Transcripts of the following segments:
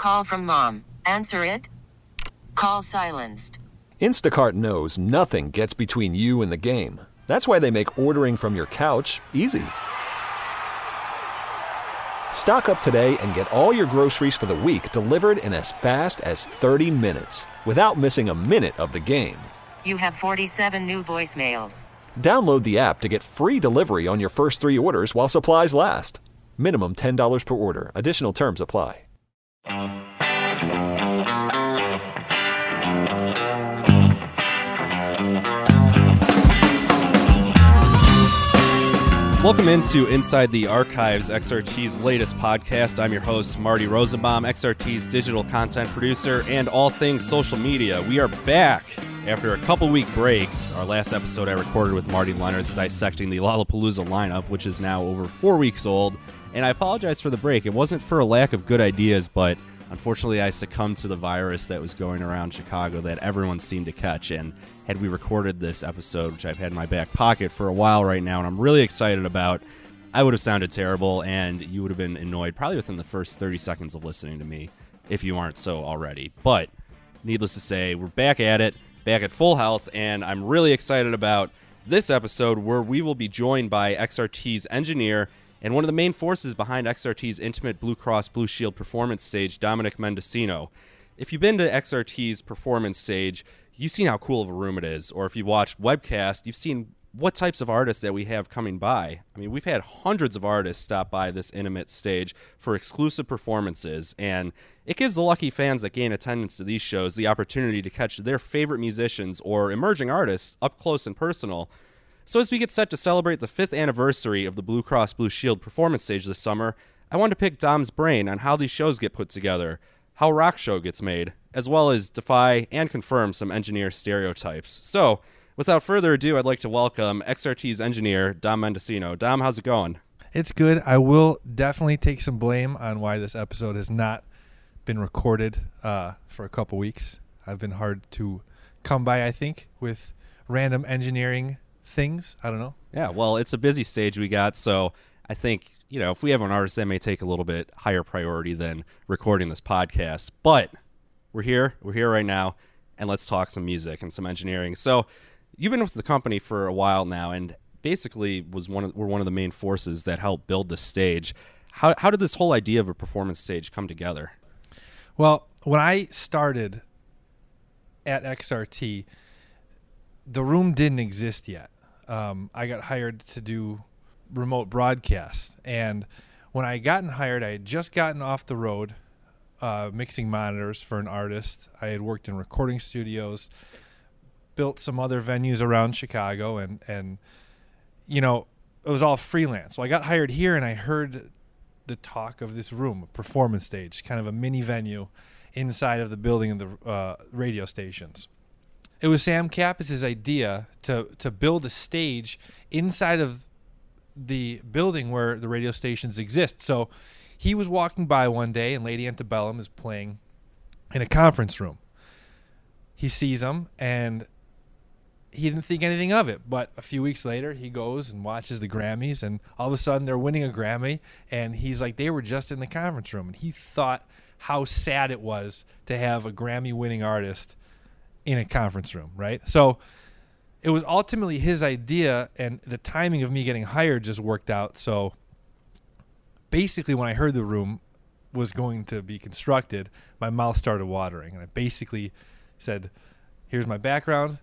Call from mom. Answer it. Call silenced. Instacart knows nothing gets between you and the game. That's why they make ordering from your couch easy. Stock up today and get all your groceries for the week delivered in as fast as 30 minutes without missing a minute of the game. You have 47 new voicemails. Download the app to get free delivery on your first 3 orders while supplies last. Minimum $10 per order. Additional terms apply. Welcome into Inside the Archives, XRT's latest podcast. I'm your host, Marty Rosenbaum, XRT's digital content producer and all things social media. We are back after a couple-week break. Our last episode I recorded with Marty Leonards dissecting the Lollapalooza lineup, which is now over 4 weeks old. And I apologize for the break. It wasn't for a lack of good ideas, but unfortunately I succumbed to the virus that was going around Chicago that everyone seemed to catch. And had we recorded this episode, which I've had in my back pocket for a while right now, and I'm really excited about, I would have sounded terrible, and you would have been annoyed probably within the first 30 seconds of listening to me, if you aren't so already. But needless to say, we're back at it, back at full health, and I'm really excited about this episode where we will be joined by XRT's engineer and one of the main forces behind XRT's intimate Blue Cross Blue Shield performance stage, Dominic Mendocino. If you've been to XRT's performance stage, you've seen how cool of a room it is. Or if you've watched webcast, you've seen what types of artists that we have coming by. I mean, we've had hundreds of artists stop by this intimate stage for exclusive performances, and it gives the lucky fans that gain attendance to these shows the opportunity to catch their favorite musicians or emerging artists up close and personal. So as we get set to celebrate the 5th anniversary of the Blue Cross Blue Shield performance stage this summer, I wanted to pick Dom's brain on how these shows get put together, how a rock show gets made, as well as defy and confirm some engineer stereotypes. So, without further ado, I'd like to welcome XRT's engineer, Dom Mendocino. Dom, how's it going? It's good. I will definitely take some blame on why this episode has not been recorded for a couple weeks. I've been hard to come by, I think, with random engineering things. I don't know. Yeah, well, it's a busy stage we got, so I think, you know, if we have an artist, that may take a little bit higher priority than recording this podcast. But we're here right now, and let's talk some music and some engineering. So you've been with the company for a while now, and basically were one of the main forces that helped build the stage. How did this whole idea of a performance stage come together? Well, when I started at XRT, the room didn't exist yet. I got hired to do remote broadcast, and when I gotten hired, I had just gotten off the road mixing monitors for an artist. I had worked in recording studios, built some other venues around Chicago, and you know, it was all freelance. So I got hired here, and I heard the talk of this room, a performance stage, kind of a mini venue inside of the building of the radio stations. It was Sam Kappas' idea to build a stage inside of the building where the radio stations exist. So he was walking by one day, and Lady Antebellum is playing in a conference room. He sees them, and he didn't think anything of it. But a few weeks later, he goes and watches the Grammys, and all of a sudden they're winning a Grammy, and he's like, they were just in the conference room. And he thought how sad it was to have a Grammy-winning artist in a conference room, right? So it was ultimately his idea, and the timing of me getting hired just worked out. So basically, when I heard the room was going to be constructed, my mouth started watering, and I basically said, here's my background.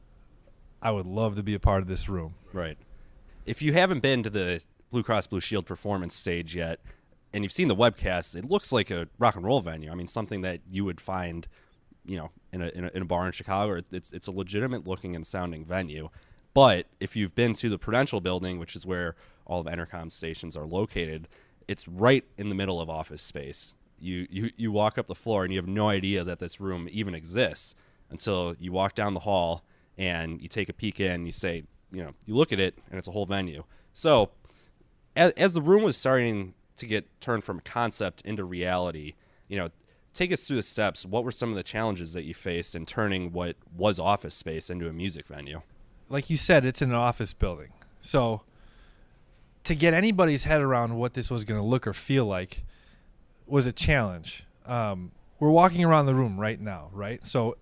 I would love to be a part of this room. Right. If you haven't been to the Blue Cross Blue Shield performance stage yet, and you've seen the webcast, it looks like a rock and roll venue. I mean, something that you would find, you know, in a bar in Chicago. It's a legitimate looking and sounding venue. But if you've been to the Prudential building, which is where all of Entercom stations are located, it's right in the middle of office space. You walk up the floor and you have no idea that this room even exists until you walk down the hall and you take a peek in, you say, you know, you look at it and it's a whole venue. So as the room was starting to get turned from concept into reality, you know, take us through the steps. What were some of the challenges that you faced in turning what was office space into a music venue? Like you said, it's in an office building. So to get anybody's head around what this was going to look or feel like was a challenge. We're walking around the room right now, right? So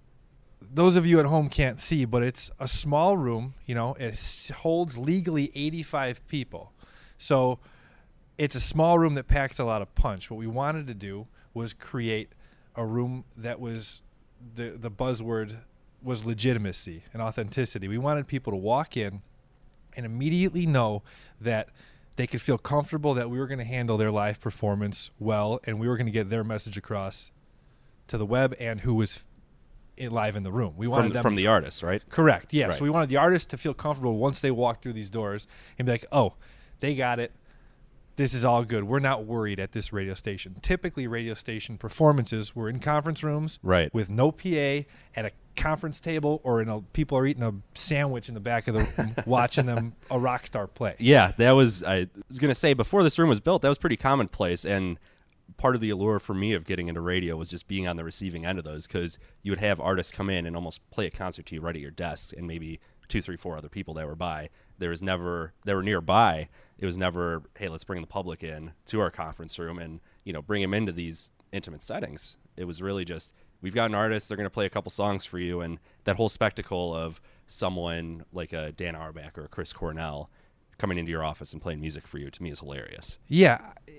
those of you at home can't see, but it's a small room. It holds legally 85 people. So it's a small room that packs a lot of punch. What we wanted to do was create a room that was the buzzword was legitimacy and authenticity. We wanted people to walk in and immediately know that they could feel comfortable that we were going to handle their live performance well, and we were going to get their message across to the web and who was live in the room. We wanted them from the artist, right? Correct. Yeah. Right. So we wanted the artist to feel comfortable once they walked through these doors and be like, "Oh, they got it. This is all good. We're not worried at this radio station." Typically, radio station performances were in conference rooms, right, with no PA, at a conference table, or people are eating a sandwich in the back of the room watching them a rock star play. Yeah, I was going to say, before this room was built, that was pretty commonplace, and part of the allure for me of getting into radio was just being on the receiving end of those, because you would have artists come in and almost play a concert to you right at your desk, and maybe 2, 3, 4 other people that were by. They were nearby. It was never, hey, let's bring the public in to our conference room and bring them into these intimate settings. It was really just, we've got an artist, they're going to play a couple songs for you, and that whole spectacle of someone like a Dan Auerbach or a Chris Cornell coming into your office and playing music for you, to me, is hilarious. Yeah.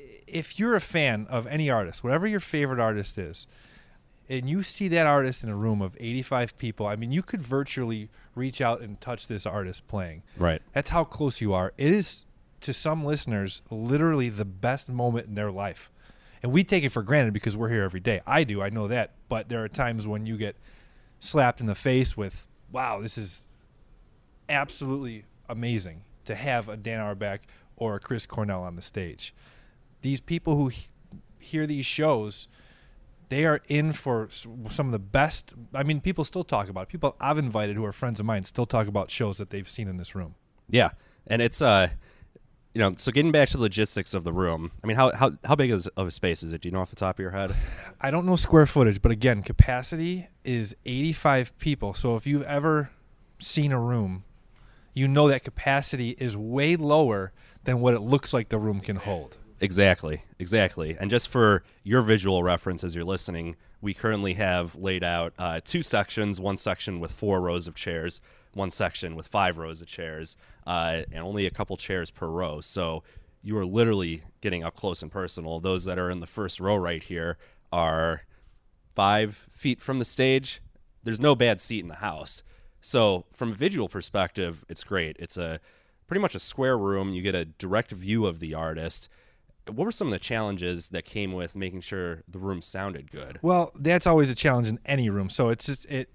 If you're a fan of any artist, whatever your favorite artist is, and you see that artist in a room of 85 people, I mean, you could virtually reach out and touch this artist playing. Right. That's how close you are. It is, to some listeners, literally the best moment in their life. And we take it for granted because we're here every day. I do. I know that. But there are times when you get slapped in the face with, wow, this is absolutely amazing to have a Dan Auerbach or a Chris Cornell on the stage. These people who hear these shows, they are in for some of the best. I mean, people still talk about it. People I've invited who are friends of mine still talk about shows that they've seen in this room. Yeah. And it's, so getting back to the logistics of the room, I mean, how big of a space is it? Do you know off the top of your head? I don't know square footage, but again, capacity is 85 people. So if you've ever seen a room, you know that capacity is way lower than what it looks like the room can hold. Exactly. And just for your visual reference as you're listening, we currently have laid out 2 sections, one section with 4 rows of chairs, one section with 5 rows of chairs, and only a couple chairs per row. So you are literally getting up close and personal. Those that are in the first row right here are 5 feet from the stage. There's no bad seat in the house. So from a visual perspective, it's great. It's pretty much a square room. You get a direct view of the artist. What were some of the challenges that came with making sure the room sounded good? Well, that's always a challenge in any room. So it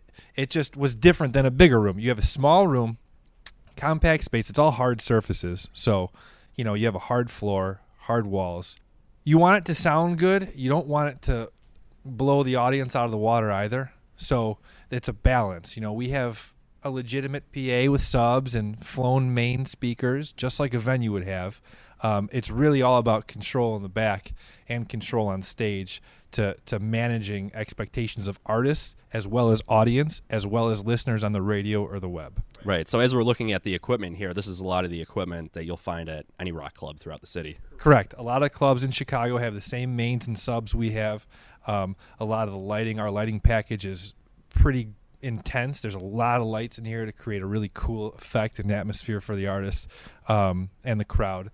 just was different than a bigger room. You have a small room, compact space. It's all hard surfaces. So, you have a hard floor, hard walls. You want it to sound good. You don't want it to blow the audience out of the water either. So it's a balance. We have a legitimate PA with subs and flown main speakers, just like a venue would have. It's really all about control in the back and control on stage to managing expectations of artists as well as audience, as well as listeners on the radio or the web. Right. So as we're looking at the equipment here, this is a lot of the equipment that you'll find at any rock club throughout the city. Correct. A lot of clubs in Chicago have the same mains and subs we have. A lot of the lighting, our lighting package is pretty intense. There's a lot of lights in here to create a really cool effect and atmosphere for the artist and the crowd.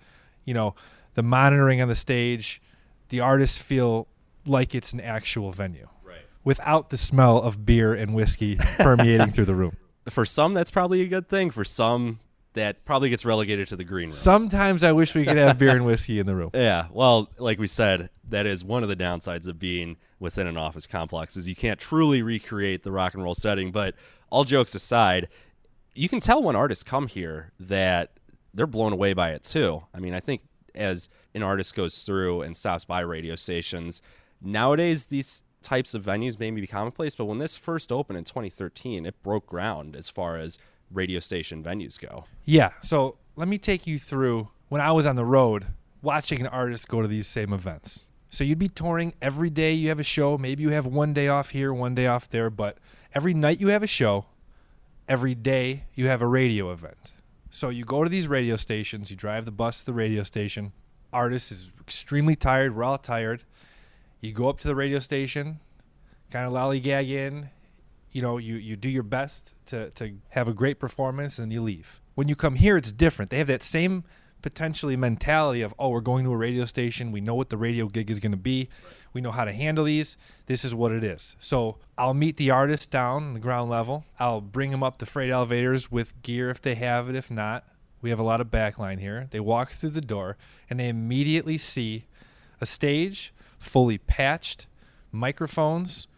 The monitoring on the stage, the artists feel like it's an actual venue. Right. Without the smell of beer and whiskey permeating through the room. For some, that's probably a good thing. For some, that probably gets relegated to the green room. Sometimes I wish we could have beer and whiskey in the room. Yeah. Well, like we said, that is one of the downsides of being within an office complex, is you can't truly recreate the rock and roll setting. But all jokes aside, you can tell when artists come here that they're blown away by it too. I mean, I think as an artist goes through and stops by radio stations, nowadays these types of venues may be commonplace, but when this first opened in 2013, it broke ground as far as radio station venues go. Yeah, so let me take you through when I was on the road watching an artist go to these same events. So you'd be touring every day. You have a show. Maybe you have one day off here, one day off there, but every night you have a show. Every day you have a radio event. So you go to these radio stations, you drive the bus to the radio station. Artist is extremely tired. We're all tired. You go up to the radio station, kind of lollygag in, you do your best to have a great performance, and you leave. When you come here, it's different. They have that same potentially mentality of, we're going to a radio station. We know what the radio gig is going to be. We know how to handle these. This is what it is. So I'll meet the artist down on the ground level. I'll bring them up the freight elevators with gear if they have it. If not, we have a lot of backline here. They walk through the door, and they immediately see a stage fully patched, microphones,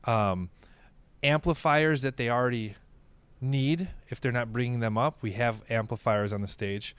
amplifiers that they already need if they're not bringing them up. We have amplifiers on the stage.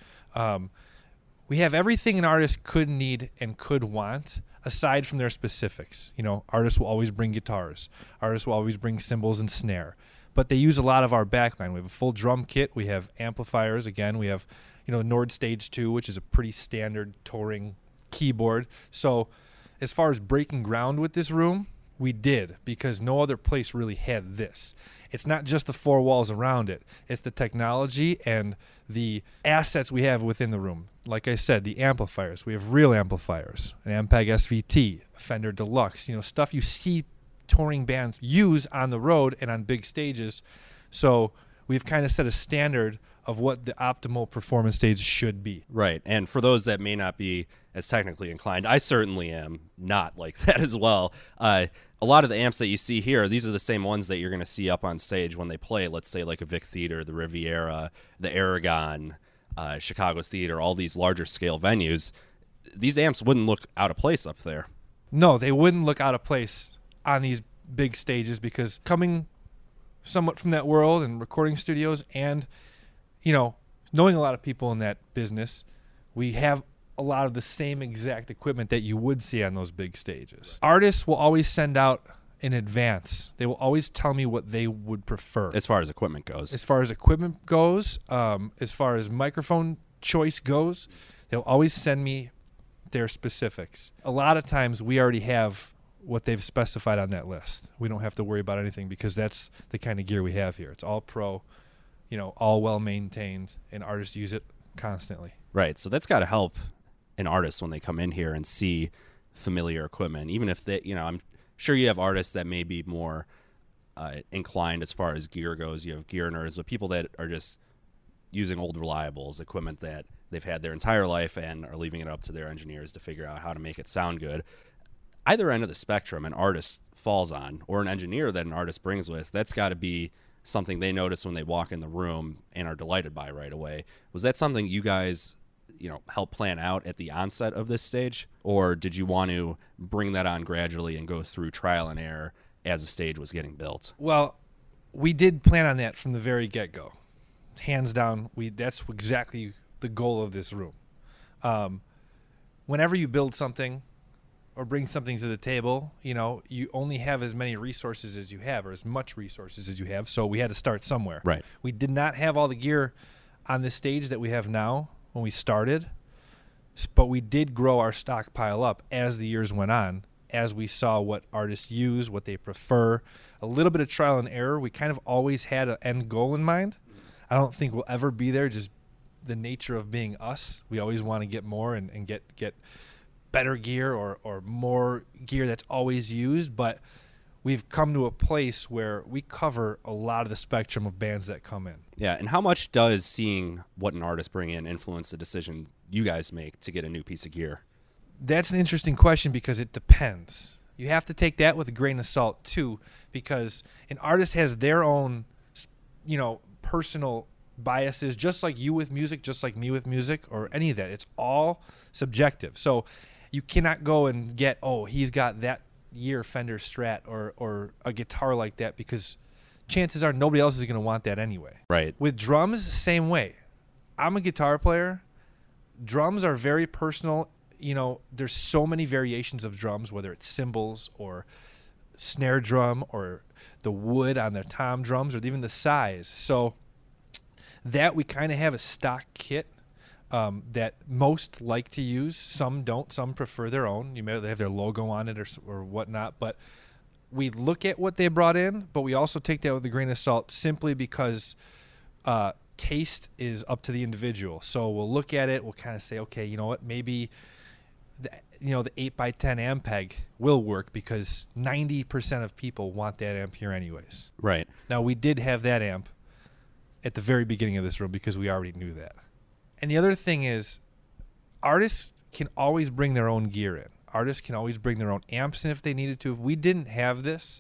We have everything an artist could need and could want aside from their specifics. Artists will always bring guitars. Artists will always bring cymbals and snare. But they use a lot of our backline. We have a full drum kit. We have amplifiers. Again, we have, Nord Stage 2, which is a pretty standard touring keyboard. So as far as breaking ground with this room, we did, because no other place really had this. It's not just the four walls around it. It's the technology and the assets we have within the room. Like I said, the amplifiers. We have real amplifiers, an Ampeg SVT, a Fender Deluxe, stuff you see touring bands use on the road and on big stages. So we've kind of set a standard of what the optimal performance stage should be. Right. And for those that may not be as technically inclined, I certainly am not like that as well. A lot of the amps that you see here, these are the same ones that you're going to see up on stage when they play, let's say, like a Vic Theater, the Riviera, the Aragon, Chicago Theater, all these larger scale venues. These amps wouldn't look out of place up there. No, they wouldn't look out of place on these big stages, because coming somewhat from that world and recording studios and, knowing a lot of people in that business, we have a lot of the same exact equipment that you would see on those big stages. Artists will always send out in advance. They will always tell me what they would prefer. As far as equipment goes. As far as equipment goes, as far as microphone choice goes, they'll always send me their specifics. A lot of times we already have what they've specified on that list. We don't have to worry about anything, because that's the kind of gear we have here. It's all pro, all well maintained, and artists use it constantly. Right. So that's got to help an artist when they come in here and see familiar equipment, even if they, I'm sure you have artists that may be more inclined as far as gear goes. You have gear nerds, but people that are just using old reliables, equipment that they've had their entire life and are leaving it up to their engineers to figure out how to make it sound good. Either end of the spectrum an artist falls on, or an engineer that an artist brings with, that's got to be something they notice when they walk in the room and are delighted by right away. Was that something you guys help plan out at the onset of this stage, or did you want to bring that on gradually and go through trial and error as the stage was getting built? Well, we did plan on that from the very get-go. Hands down, that's exactly the goal of this room. Whenever you build something or bring something to the table, you only have as many resources as you have, or as much resources as you have, so we had to start somewhere. Right. We did not have all the gear on this stage that we have now when we started, but we did grow our stockpile up as the years went on, as we saw what artists use, what they prefer, a little bit of trial and error. We kind of always had an end goal in mind. I don't think we'll ever be there, just the nature of being us. We always want to get more and get better gear or more gear that's always used, but we've come to a place where we cover a lot of the spectrum of bands that come in. Yeah, and how much does seeing what an artist bring in influence the decision you guys make to get a new piece of gear? That's an interesting question, because it depends. You have to take that with a grain of salt too, because an artist has their own, personal biases, just like you with music, just like me with music, or any of that. It's all subjective. So you cannot go and get, he's got that year Fender Strat or a guitar like that, because chances are nobody else is going to want that anyway. Right. With drums, same way. I'm a guitar player. Drums are very personal. There's so many variations of drums, whether it's cymbals or snare drum or the wood on the tom drums, or even the size. So that we kind of have a stock kit that most like to use. Some don't. Some prefer their own. They have their logo on it or whatnot. But we look at what they brought in, but we also take that with a grain of salt, simply because taste is up to the individual. So we'll look at it. We'll kind of say, okay, you know what? Maybe the 8x10 Ampeg will work because 90% of people want that amp here anyways. Right. Now, we did have that amp at the very beginning of this room because we already knew that. And the other thing is, artists can always bring their own gear in. Artists can always bring their own amps in if they needed to. If we didn't have this,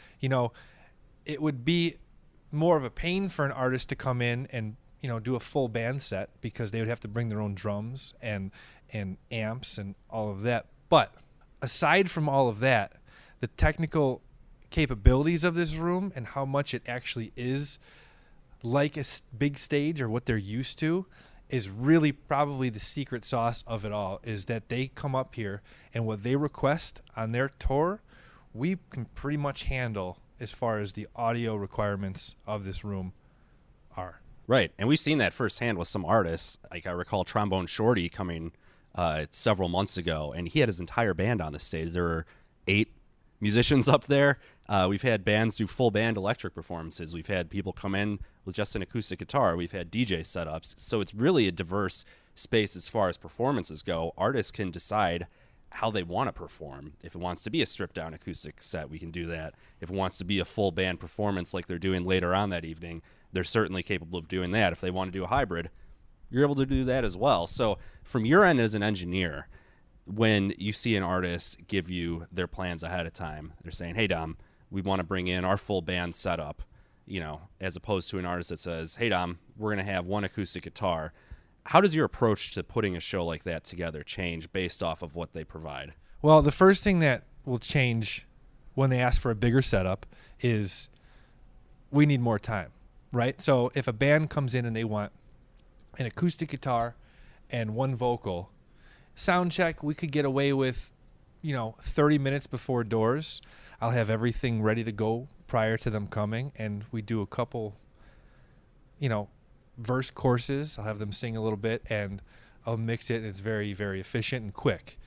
it would be more of a pain for an artist to come in and do a full band set because they would have to bring their own drums and amps and all of that. But aside from all of that, the technical capabilities of this room and how much it actually is like a big stage or what they're used to is really probably the secret sauce of it all, is that they come up here and what they request on their tour, we can pretty much handle as far as the audio requirements of this room are. Right, and we've seen that firsthand with some artists. Like I recall Trombone Shorty coming several months ago, and he had his entire band on the stage. There were 8 musicians up there. We've had bands do full band electric performances. We've had people come in with just an acoustic guitar. We've had DJ setups. So it's really a diverse space as far as performances go. Artists can decide how they want to perform. If it wants to be a stripped down acoustic set, we can do that. If it wants to be a full band performance like they're doing later on that evening, they're certainly capable of doing that. If they want to do a hybrid, you're able to do that as well. So from your end as an engineer, when you see an artist give you their plans ahead of time, they're saying, hey, Dom, we want to bring in our full band setup, as opposed to an artist that says, hey, Dom, we're going to have one acoustic guitar. How does your approach to putting a show like that together change based off of what they provide? Well, the first thing that will change when they ask for a bigger setup is we need more time, right? So if a band comes in and they want an acoustic guitar and one vocal, sound check, we could get away with, 30 minutes before doors. I'll have everything ready to go prior to them coming, and we do a couple, verse courses. I'll have them sing a little bit, and I'll mix it, and it's very, very efficient and quick.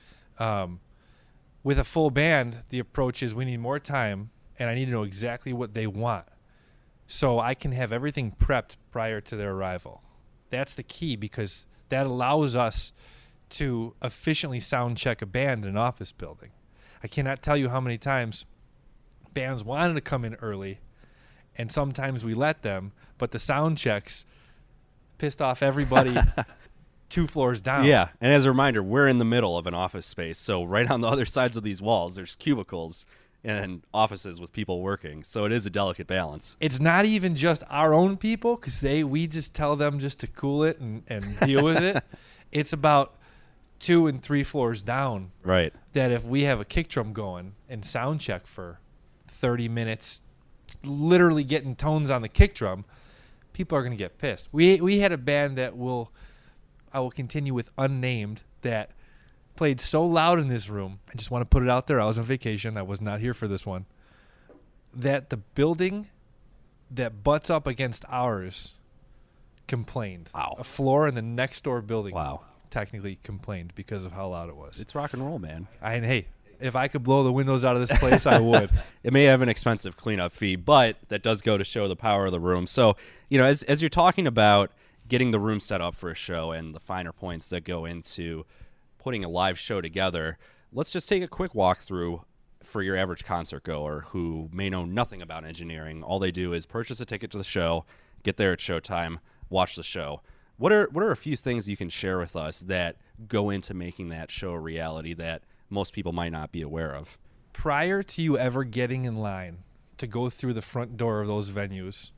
With a full band, the approach is we need more time, and I need to know exactly what they want so I can have everything prepped prior to their arrival. That's the key, because that allows us to efficiently sound check a band in an office building. I cannot tell you how many times bands wanted to come in early, and sometimes we let them, but the sound checks pissed off everybody 2 floors down. Yeah, and as a reminder, we're in the middle of an office space, so right on the other sides of these walls, there's cubicles and offices with people working, so it is a delicate balance. It's not even just our own people, because we just tell them just to cool it and deal with it. It's about 2 and 3 floors down. Right. That if we have a kick drum going and sound check for 30 minutes, literally getting tones on the kick drum, people are going to get pissed. We had a band that I will continue with unnamed, that played so loud in this room. I just want to put it out there. I was on vacation. I was not here for this one. That the building that butts up against ours complained. Wow. A floor in the next door building. Wow. Technically complained because of how loud it was. It's rock and roll, man. And hey, if I could blow the windows out of this place, I would. It may have an expensive cleanup fee, but that does go to show the power of the room. So, as you're talking about getting the room set up for a show and the finer points that go into putting a live show together, let's just take a quick walkthrough for your average concert goer who may know nothing about engineering. All they do is purchase a ticket to the show, get there at showtime, watch the show. What are a few things you can share with us that go into making that show a reality that most people might not be aware of? Prior to you ever getting in line to go through the front door of those venues,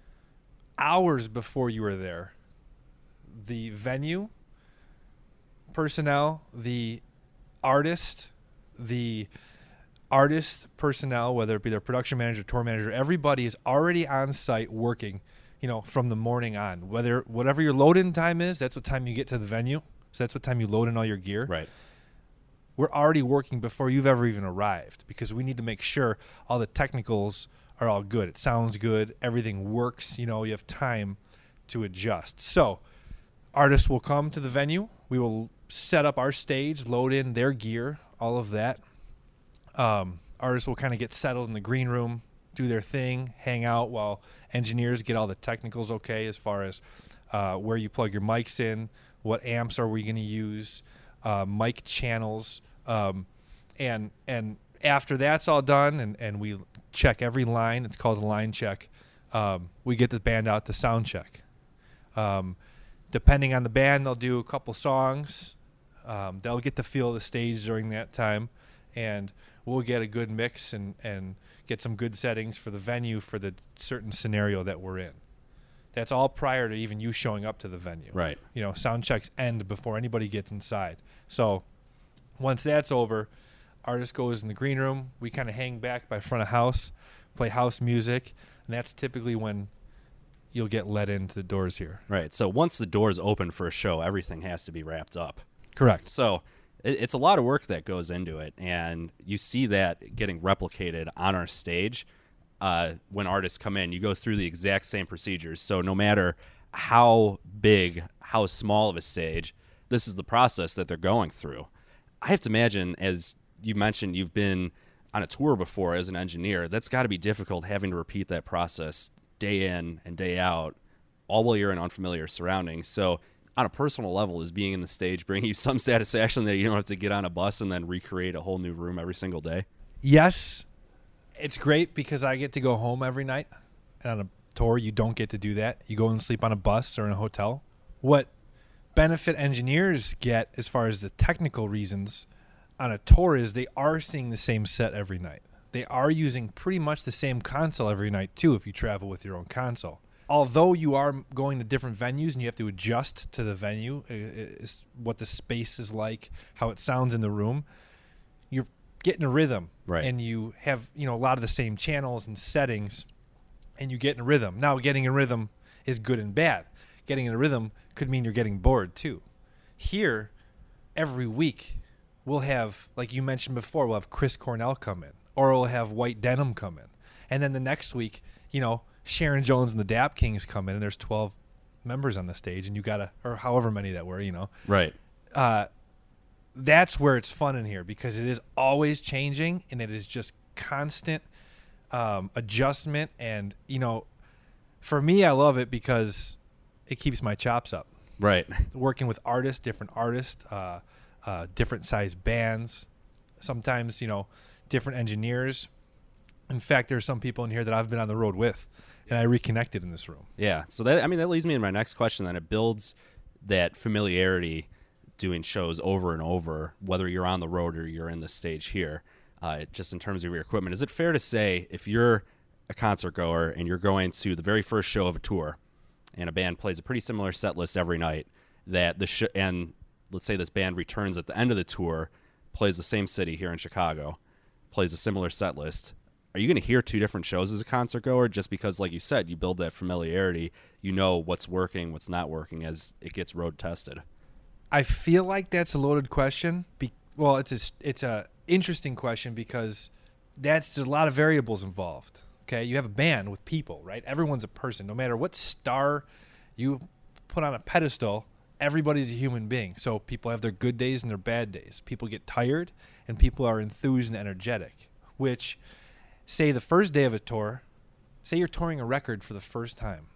hours before you were there, the venue personnel, the artist personnel, whether it be their production manager, tour manager, everybody is already on site working, from the morning on. Whatever your load-in time is, that's what time you get to the venue. So that's what time you load in all your gear. Right. We're already working before you've ever even arrived, because we need to make sure all the technicals are all good. It sounds good. Everything works. You have time to adjust. So artists will come to the venue. We will set up our stage, load in their gear, all of that. Artists will kind of get settled in the green room, do their thing, hang out while engineers get all the technicals okay as far as where you plug your mics in, what amps are we going to use, mic channels, And after that's all done and we check every line, it's called a line check, we get the band out to sound check. Depending on the band, they'll do a couple songs. They'll get the feel of the stage during that time, and we'll get a good mix and get some good settings for the venue for the certain scenario that we're in. That's all prior to even you showing up to the venue. Right. You know, sound checks end before anybody gets inside. So once that's over, artist goes in the green room. We kind of hang back by front of house, play house music, and that's typically when you'll get let into the doors here. Right. So once the doors open for a show, everything has to be wrapped up. Correct. So it's a lot of work that goes into it, and you see that getting replicated on our stage. When artists come in, you go through the exact same procedures. So no matter how big, how small of a stage, this is the process that they're going through. I have to imagine, as you mentioned, you've been on a tour before as an engineer. That's got to be difficult having to repeat that process day in and day out, all while you're in unfamiliar surroundings. So on a personal level, is being in the stage bringing you some satisfaction that you don't have to get on a bus and then recreate a whole new room every single day? Yes. It's great because I get to go home every night. And on a tour, you don't get to do that. You go and sleep on a bus or in a hotel. What benefit engineers get as far as the technical reasons on a tour is they are seeing the same set every night. They are using pretty much the same console every night, too, if you travel with your own console. Although you are going to different venues and you have to adjust to the venue, what the space is like, how it sounds in the room, you're getting a rhythm. Right. And you have, a lot of the same channels and settings, and you get in a rhythm. Now, getting in rhythm is good and bad. Getting in a rhythm could mean you're getting bored, too. Here, every week, we'll have, like you mentioned before, we'll have Chris Cornell come in, or we'll have White Denim come in. And then the next week, Sharon Jones and the Dap Kings come in, and there's 12 members on the stage, and you gotta, or however many that were, Right. That's where it's fun in here because it is always changing, and it is just constant adjustment. And for me, I love it because it keeps my chops up. Right. Working with different artists, different size bands, sometimes different engineers. In fact, there are some people in here that I've been on the road with, and I reconnected in this room. Yeah. So that leads me to my next question. Then it builds that familiarity doing shows over and over, whether you're on the road or you're in the stage here, just in terms of your equipment. Is it fair to say if you're a concert goer and you're going to the very first show of a tour and a band plays a pretty similar set list every night, that and let's say this band returns at the end of the tour, plays the same city here in Chicago, plays a similar set list, are you going to hear two different shows as a concert goer just because, like you said, you build that familiarity, you know what's working, what's not working as it gets road tested? I feel like that's a loaded question. It's a interesting question because there's a lot of variables involved. Okay, you have a band with people, right? Everyone's a person. No matter what star you put on a pedestal, everybody's a human being. So people have their good days and their bad days. People get tired, and people are enthused and energetic, which, say the first day of a tour, say you're touring a record for the first time,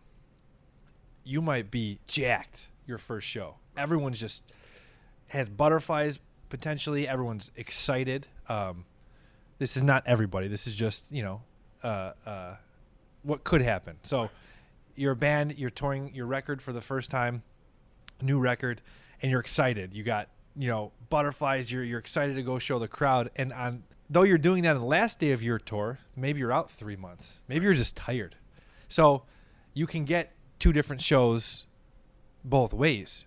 you might be jacked your first show. Everyone's just has butterflies potentially. Everyone's excited. This is not everybody. This is just, what could happen. So you're a band, you're touring your record for the first time, new record, and you're excited. You got, butterflies. You're excited to go show the crowd. And though you're doing that on the last day of your tour, maybe you're out 3 months. Maybe you're just tired. So you can get two different shows both ways.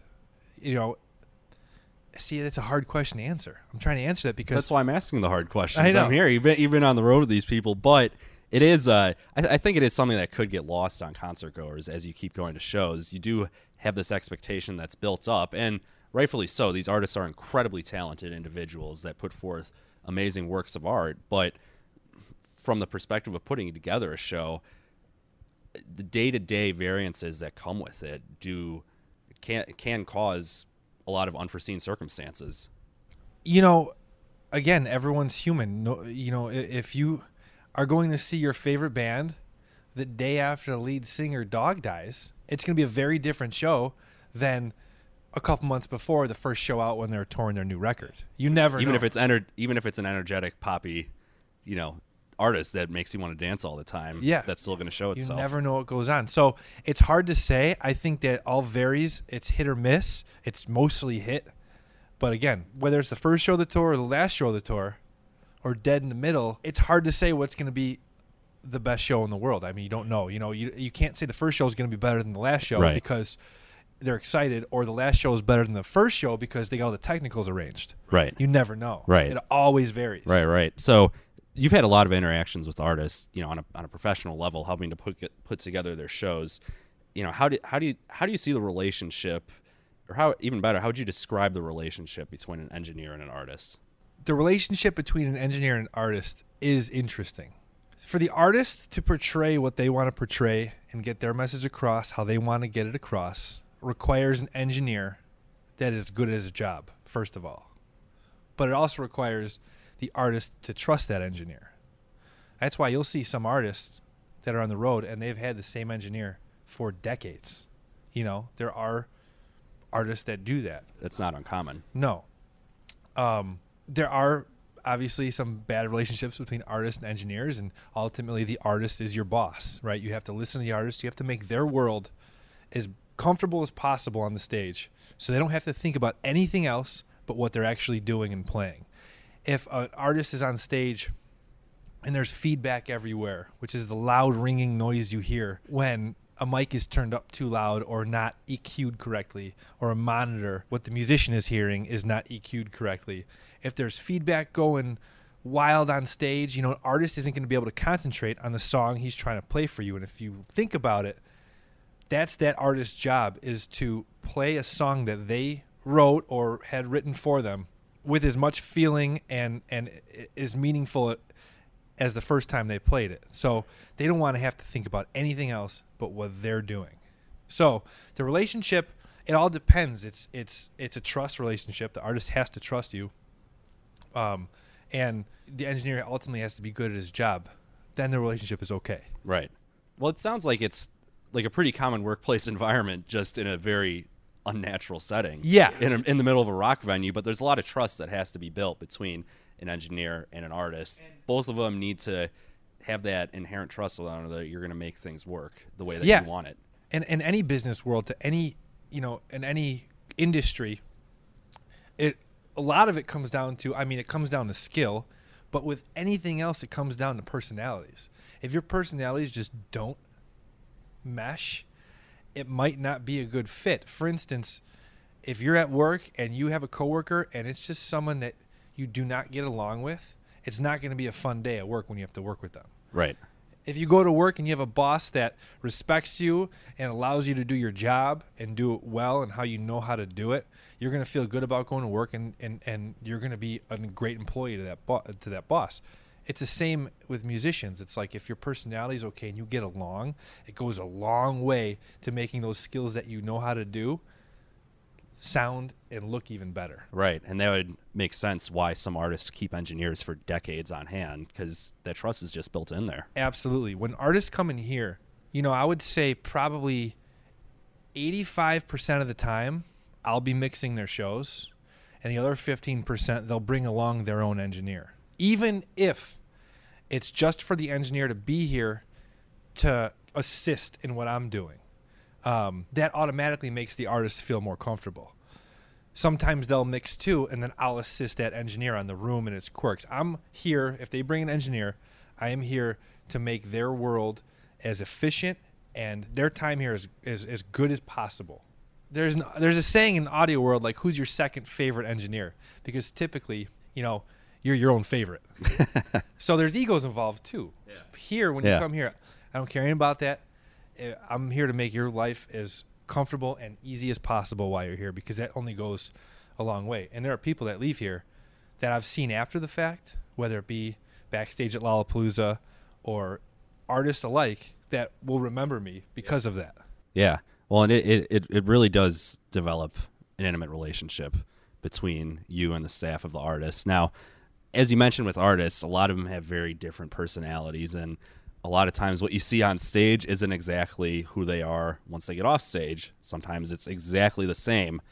See, that's a hard question to answer. I'm trying to answer that because that's why I'm asking the hard questions. I know. I'm here. You've been on the road with these people, but it is. I think it is something that could get lost on concert goers as you keep going to shows. You do have this expectation that's built up, and rightfully so. These artists are incredibly talented individuals that put forth amazing works of art. But from the perspective of putting together a show, the day-to-day variances that come with it can cause a lot of unforeseen circumstances. Again, everyone's human. No, if you are going to see your favorite band the day after the lead singer Dog dies, it's going to be a very different show than a couple months before the first show out when they're touring their new record. You never even know. if it's an energetic poppy, artist that makes you want to dance all the time. Yeah. That's still going to show itself. You never know what goes on. So it's hard to say. I think that all varies. It's hit or miss. It's mostly hit. But again, whether it's the first show of the tour or the last show of the tour or dead in the middle, it's hard to say what's going to be the best show in the world. I mean, you don't know. You can't say the first show is going to be better than the last show because they're excited, or the last show is better than the first show because they got all the technicals arranged. Right. You never know. Right. It always varies. Right. So you've had a lot of interactions with artists, on a professional level, helping to put together their shows. How do you see the relationship, or how would you describe the relationship between an engineer and an artist? The relationship between an engineer and an artist is interesting. For the artist to portray what they want to portray and get their message across how they want to get it across requires an engineer that is good at his job, first of all. But it also requires the artist to trust that engineer. That's why you'll see some artists that are on the road and they've had the same engineer for decades. There are artists that do that. That's not uncommon. No. There are obviously some bad relationships between artists and engineers, and ultimately the artist is your boss, right? You have to listen to the artist. You have to make their world as comfortable as possible on the stage so they don't have to think about anything else but what they're actually doing and playing. If an artist is on stage and there's feedback everywhere, which is the loud ringing noise you hear when a mic is turned up too loud or not EQ'd correctly, or a monitor, what the musician is hearing is not EQ'd correctly. If there's feedback going wild on stage, an artist isn't going to be able to concentrate on the song he's trying to play for you. And if you think about it, that's that artist's job, is to play a song that they wrote or had written for them with as much feeling and as meaningful as the first time they played it. So they don't want to have to think about anything else but what they're doing. So the relationship, it all depends. It's a trust relationship. The artist has to trust you. And the engineer ultimately has to be good at his job. Then the relationship is okay. Right. Well, it sounds like it's like a pretty common workplace environment, just in a very unnatural setting. Yeah. In the middle of a rock venue, but there's a lot of trust that has to be built between an engineer and an artist. Both of them need to have that inherent trust alone, that you're going to make things work the way that you want it. And in any business world, to any, in any industry, a lot of it comes down to, it comes down to skill, but with anything else, it comes down to personalities. If your personalities just don't mesh, it might not be a good fit. For instance, if you're at work and you have a coworker and it's just someone that you do not get along with, it's not going to be a fun day at work when you have to work with them. Right. If you go to work and you have a boss that respects you and allows you to do your job and do it well and how you know how to do it, you're going to feel good about going to work and you're going to be a great employee to that boss. It's the same with musicians. It's like if your personality is okay and you get along, it goes a long way to making those skills that you know how to do sound and look even better. Right. And that would make sense why some artists keep engineers for decades on hand, because that trust is just built in there. Absolutely. When artists come in here, I would say probably 85% of the time I'll be mixing their shows, and the other 15% they'll bring along their own engineer. Even if it's just for the engineer to be here to assist in what I'm doing. That automatically makes the artist feel more comfortable. Sometimes they'll mix too, and then I'll assist that engineer on the room and its quirks. I'm here, if they bring an engineer, I am here to make their world as efficient and their time here as good as possible. There's a saying in the audio world, like, who's your second favorite engineer? Because typically, you're your own favorite. So there's egos involved too. Yeah. Here, when you come here, I don't care anything about that. I'm here to make your life as comfortable and easy as possible while you're here, because that only goes a long way. And there are people that leave here that I've seen after the fact, whether it be backstage at Lollapalooza or artists alike, that will remember me because of that. Yeah. Well, and it really does develop an intimate relationship between you and the staff of the artist. Now, as you mentioned with artists, a lot of them have very different personalities, and a lot of times what you see on stage isn't exactly who they are once they get off stage. Sometimes it's exactly the same.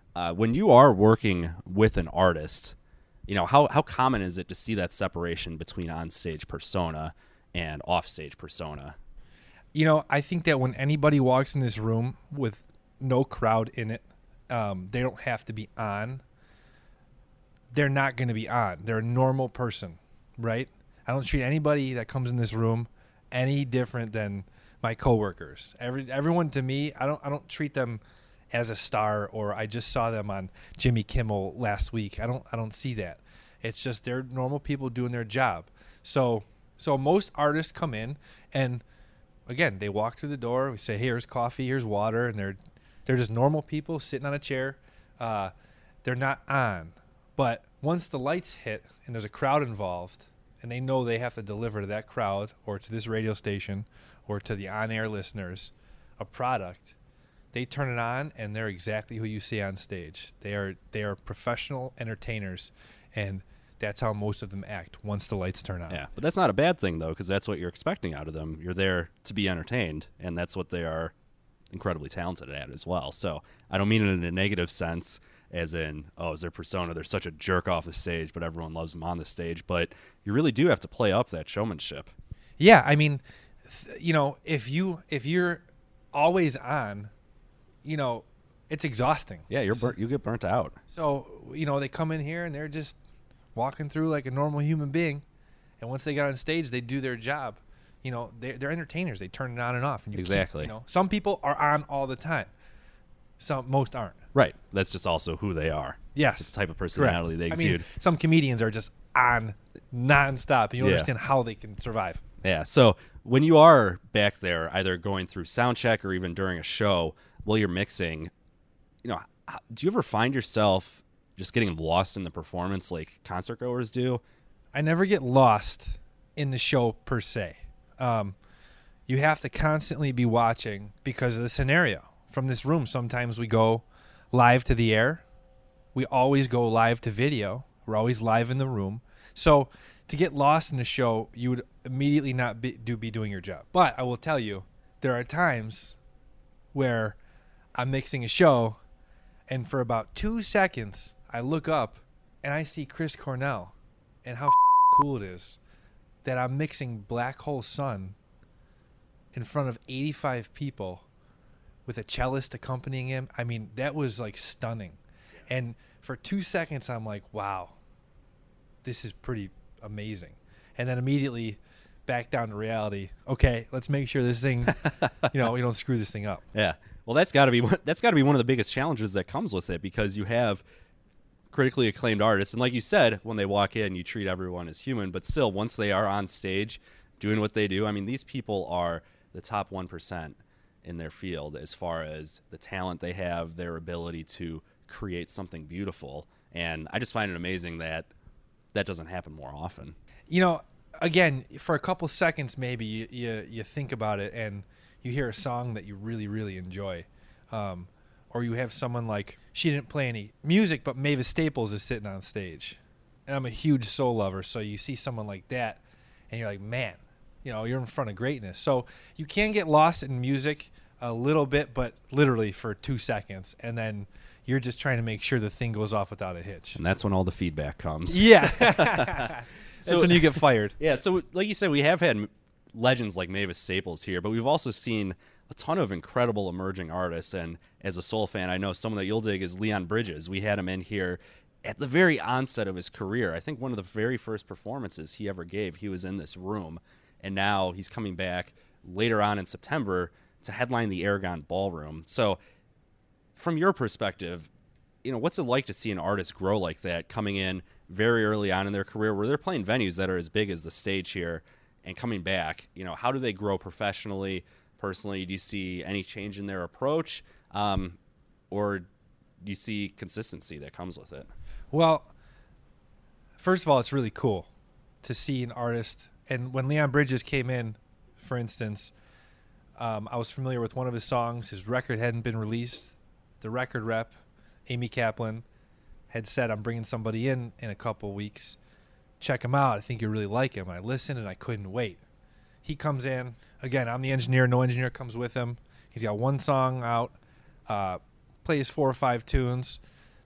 When you are working with an artist, how common is it to see that separation between on-stage persona and off-stage persona? I think that when anybody walks in this room with no crowd in it, they don't have to be on. They're not going to be on. They're a normal person, right? I don't treat anybody that comes in this room any different than my coworkers. Everyone to me, I don't treat them as a star, or I just saw them on Jimmy Kimmel last week. I don't see that. It's just they're normal people doing their job. So most artists come in and again, they walk through the door. We say, hey, here's coffee, here's water, and they're just normal people sitting on a chair. They're not on. But once the lights hit and there's a crowd involved, and they know they have to deliver to that crowd or to this radio station or to the on-air listeners a product, they turn it on, and they're exactly who you see on stage. They are professional entertainers, and that's how most of them act once the lights turn on. Yeah, but that's not a bad thing, though, because that's what you're expecting out of them. You're there to be entertained, and that's what they are incredibly talented at as well. So I don't mean it in a negative sense, as in, oh, is their persona, they're such a jerk off the stage, but everyone loves them on the stage. But you really do have to play up that showmanship. Yeah, I mean, if you're always on, it's exhausting. Yeah, you get burnt out. So, they come in here and they're just walking through like a normal human being, and once they get on stage, they do their job. They're entertainers. They turn it on and off. And Exactly. Some people are on all the time. Most aren't. Right. That's just also who they are. Yes. It's the type of personality they exude. Some comedians are just on nonstop, and you understand how they can survive. Yeah. So when you are back there, either going through sound check or even during a show while you're mixing, do you ever find yourself just getting lost in the performance like concert goers do? I never get lost in the show per se. You have to constantly be watching because of the scenario. From this room, sometimes we go live to the air. We always go live to video. We're always live in the room. So to get lost in the show, you would immediately not be doing your job. But I will tell you, there are times where I'm mixing a show, and for about 2 seconds, I look up and I see Chris Cornell, and how cool it is that I'm mixing Black Hole Sun in front of 85 people with a cellist accompanying him. I mean, that was like stunning. And for 2 seconds, I'm like, wow, this is pretty amazing. And then immediately back down to reality. Okay, let's make sure this thing, we don't screw this thing up. Yeah. Well, that's got to be one of the biggest challenges that comes with it, because you have critically acclaimed artists, and like you said, when they walk in, you treat everyone as human, but still, once they are on stage doing what they do, I mean, these people are the top 1% in their field as far as the talent they have, their ability to create something beautiful. And I just find it amazing that that doesn't happen more often. Again, for a couple seconds, maybe you think about it and you hear a song that you really, really enjoy. Or you have someone like, she didn't play any music, but Mavis Staples is sitting on stage. And I'm a huge soul lover, so you see someone like that, and you're like, man, you're in front of greatness. So you can get lost in music a little bit, but literally for 2 seconds, and then you're just trying to make sure the thing goes off without a hitch. And that's when all the feedback comes. Yeah. That's when you get fired. Yeah, so like you said, we have had legends like Mavis Staples here, but we've also seen a ton of incredible emerging artists. And as a soul fan, I know someone that you'll dig is Leon Bridges. We had him in here at the very onset of his career. I think one of the very first performances he ever gave, he was in this room. And now he's coming back later on in September to headline the Aragon Ballroom. So from your perspective, what's it like to see an artist grow like that, coming in very early on in their career where they're playing venues that are as big as the stage here and coming back? How do they grow professionally, personally? Do you see any change in their approach? Or do you see consistency that comes with it? Well, first of all, it's really cool to see an artist. And when Leon Bridges came in, for instance, I was familiar with one of his songs. His record hadn't been released. The record rep, Amy Kaplan, had said, I'm bringing somebody in a couple weeks. Check him out. I think you really like him. And I listened, and I couldn't wait. He comes in. Again, I'm the engineer. No engineer comes with him. He's got one song out, plays 4 or 5 tunes.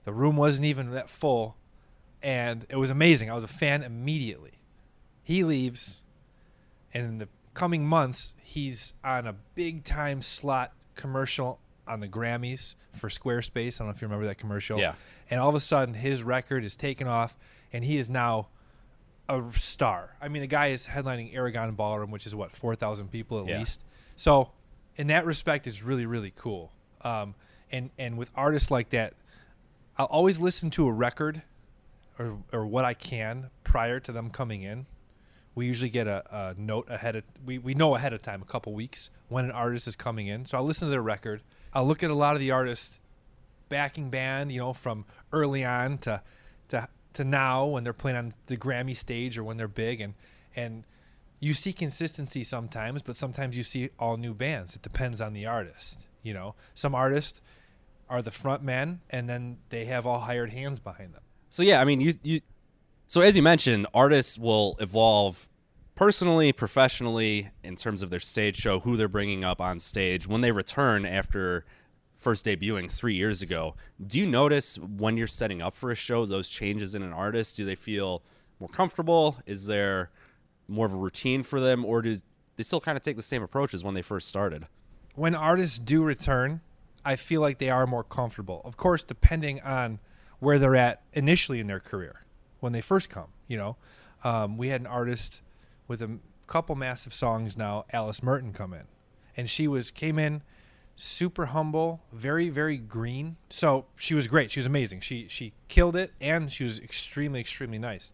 The room wasn't even that full, and it was amazing. I was a fan immediately. He leaves, and in the coming months, he's on a big-time slot commercial on the Grammys for Squarespace. I don't know if you remember that commercial. Yeah. And all of a sudden, his record is taken off, and he is now a star. I mean, the guy is headlining Aragon Ballroom, which is, 4,000 people at least. So in that respect, it's really, really cool. And with artists like that, I'll always listen to a record or what I can prior to them coming in. We usually get a note ahead of we know ahead of time, a couple weeks, when an artist is coming in. So I'll listen to their record. I'll look at a lot of the artists' backing band, from early on to now when they're playing on the Grammy stage or when they're big, and you see consistency sometimes, but sometimes you see all new bands. It depends on the artist. Some artists are the front men, and then they have all hired hands behind them. So yeah, I mean, so as you mentioned, artists will evolve personally, professionally, in terms of their stage show, who they're bringing up on stage. When they return after first debuting 3 years ago, do you notice when you're setting up for a show those changes in an artist? Do they feel more comfortable? Is there more of a routine for them, or do they still kind of take the same approach as when they first started? When artists do return, I feel like they are more comfortable. Of course, depending on where they're at initially in their career when they first come. We had an artist with a couple massive songs now, Alice Merton, come in, and she came in super humble, very, very green. So she was great. She was amazing. She killed it, and she was extremely, extremely nice.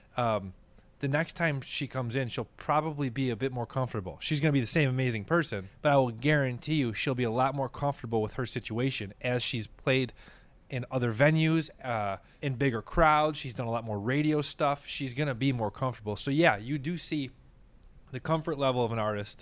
The next time she comes in, she'll probably be a bit more comfortable. She's going to be the same amazing person, but I will guarantee you she'll be a lot more comfortable with her situation as she's played in other venues, in bigger crowds. She's done a lot more radio stuff. She's going to be more comfortable. So, yeah, you do see the comfort level of an artist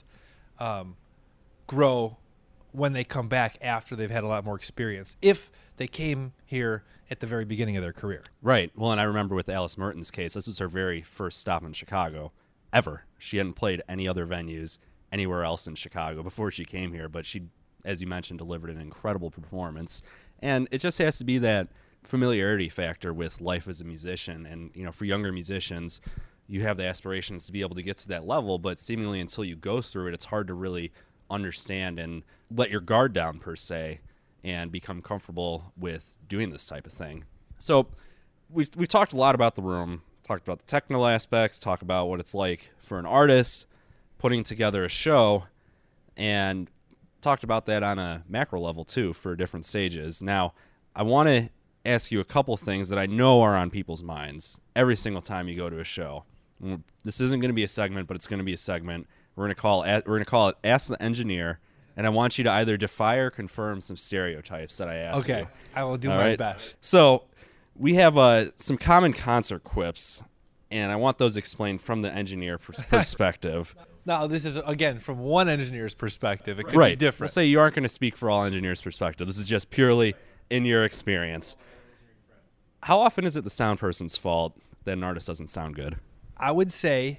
grow when they come back after they've had a lot more experience, if they came here at the very beginning of their career. Right. Well, and I remember with Alice Merton's case, this was her very first stop in Chicago ever. She hadn't played any other venues anywhere else in Chicago before she came here, but she, as you mentioned, delivered an incredible performance. And it just has to be that familiarity factor with life as a musician. And, for younger musicians, you have the aspirations to be able to get to that level, but seemingly until you go through it, it's hard to really understand and let your guard down, per se, and become comfortable with doing this type of thing. So we've talked a lot about the room, talked about the technical aspects, talked about what it's like for an artist putting together a show, and talked about that on a macro level too for different stages. Now, I want to ask you a couple things that I know are on people's minds every single time you go to a show. This isn't going to be a segment, but it's going to be a segment. We're going to call it Ask the Engineer, and I want you to either defy or confirm some stereotypes that I asked you. Okay, I will do my best. So we have some common concert quips, and I want those explained from the engineer perspective. Now, this is, again, from one engineer's perspective. It could Right. be different. Let's say you aren't going to speak for all engineers' perspective. This is just purely in your experience. How often is it the sound person's fault that an artist doesn't sound good? I would say